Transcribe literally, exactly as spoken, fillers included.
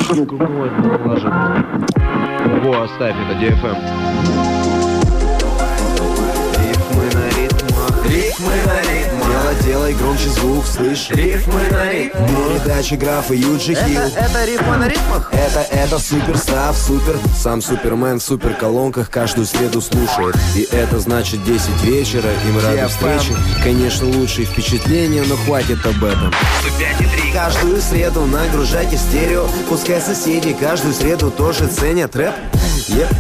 Вот, налажен. Во, оставь, это ди эф эм. Рифмы на ритмах, рифмы на ритмах. Дело, делай громче звук, слышь. Рифмы на ритмах. Передача графа Юджи Хилл. Это, это рифмы на ритмах? Это, это суперстав, супер. Сам Супермен в супер колонках каждую среду слушает. И это значит десять вечера, и мы рады встрече. Конечно, лучшие впечатления, но хватит об этом. Каждую среду нагружайте стерео. Пускай соседи каждую среду тоже ценят рэп. Еп.